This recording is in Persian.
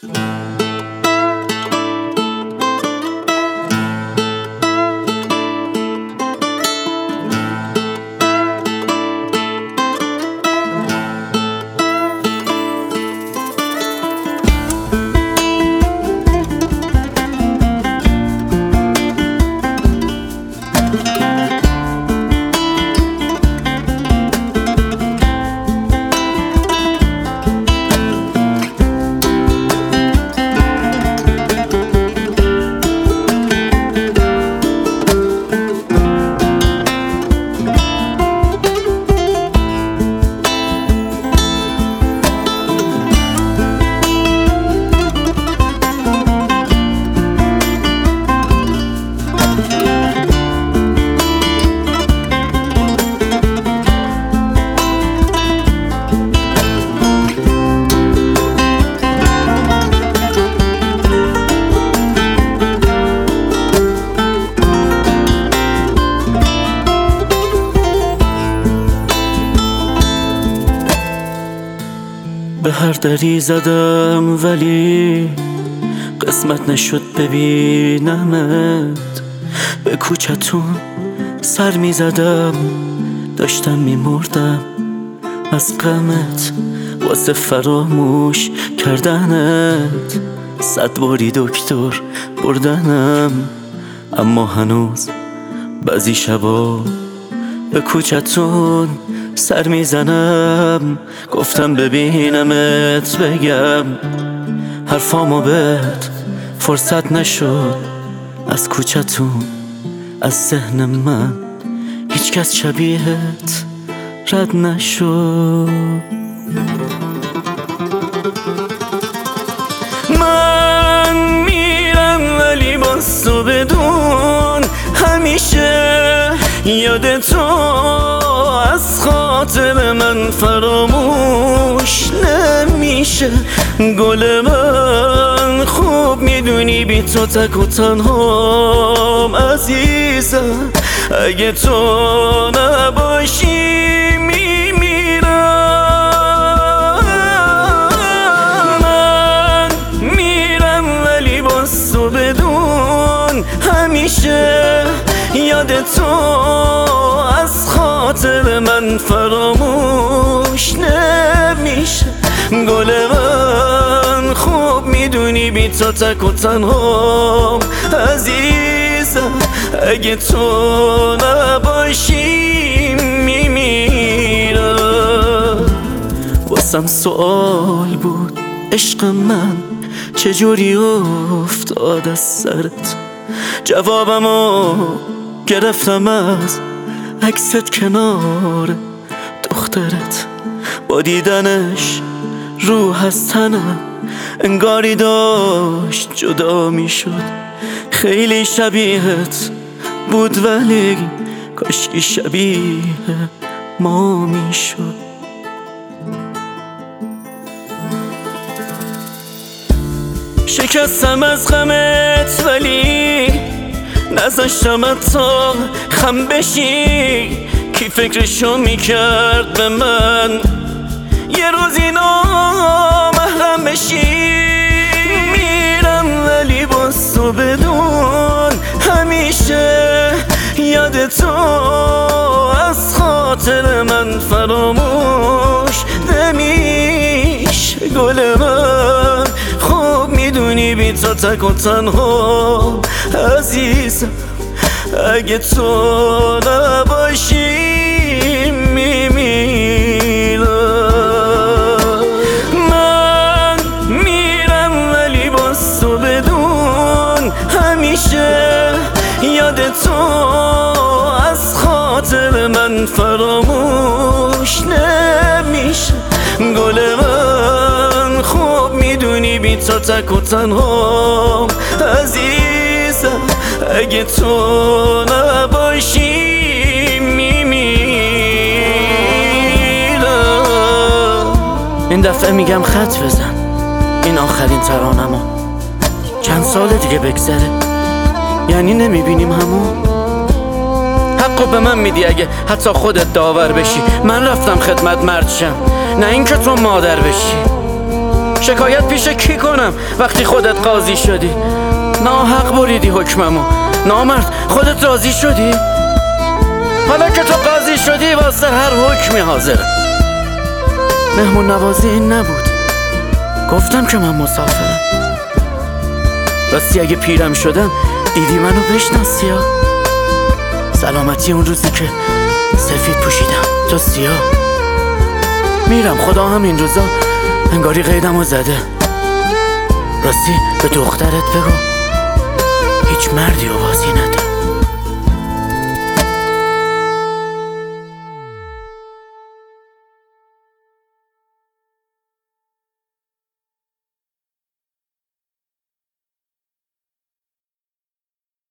به هر دری زدم ولی قسمت نشد ببینمت. به کوچتون سر می زدم، داشتم می مردم از غمت واسه فراموش کردنت. 100 باری دکتر بردنم، اما هنوز بعضی شبا به کوچتون سر میزنم. گفتم ببینمت بگم حرفامو بهت فرصت نشد. از کوچتون از ذهن من هیچ کس شبیهت رد نشد. من میرم ولی باز تو بدون همیشه یاد تو از خاطر من فراموش نمیشه. گل من خوب میدونی بی تو تک و تنهام عزیزم. اگه تو نباشی میمیرم. من میرم ولی باز تو بدون همیشه یاد تو از خاطر من فراموش نمیشه. گل من خوب میدونی بی تو تک و تنهام عزیزم. اگه تو نباشی میمیرم. واسم سوال بود عشق من چجوری افتاد از سرت. جوابمو گرفتم از عکست کنار دخترت. با دیدنش روح از تنم انگاری داشت جدا می شد. خیلی شبیهت بود ولی کاشکی شبیه ما می شد. شکستم از غمت ولی نذاشتم تا خم بشی. کی فکرشو میکرد به من یه روزی نامحرم بشی. میرم ولی باز تو بدون همیشه یاد تو از خاطر من فراموش نمیشه. گل من خوب میدونی بی تو تک و تنها عزیزم. اگه تو نباشی میمیرم. من میرم ولی باز تو بدون همیشه یاد تو از خاطر من فراموش نمیشه. گل من خوب میدونی بی تو تک و تنهام عزیزم. اگه تو نباشی میمیرم. این دفعه میگم خط بزن، این آخرین ترانمو. چند سال دیگه بگذره یعنی نمیبینیم همون. حقو به من میدی اگه حتی خودت داور بشی. من رفتم خدمت مرد شم، نه اینکه تو مادر بشی. شکایت پیش کی کنم وقتی خودت قاضی شدی؟ ناحق بریدی حکممو. نامرد خودت راضی شدی؟ حالا که تو قاضی شدی واسه هر حکمی حاضرم. مهمون نوازی این نبود، گفتم که من مسافرم. راستی اگه پیرم شدم دیدی منو بشناسی ها؟ سلامتی اون روزی که سفید پوشیدم تو سیاه. میرم خدا هم این روزا انگاری قیدمو زده. راستی به دخترت بگو هیچ مردی و بازی نده.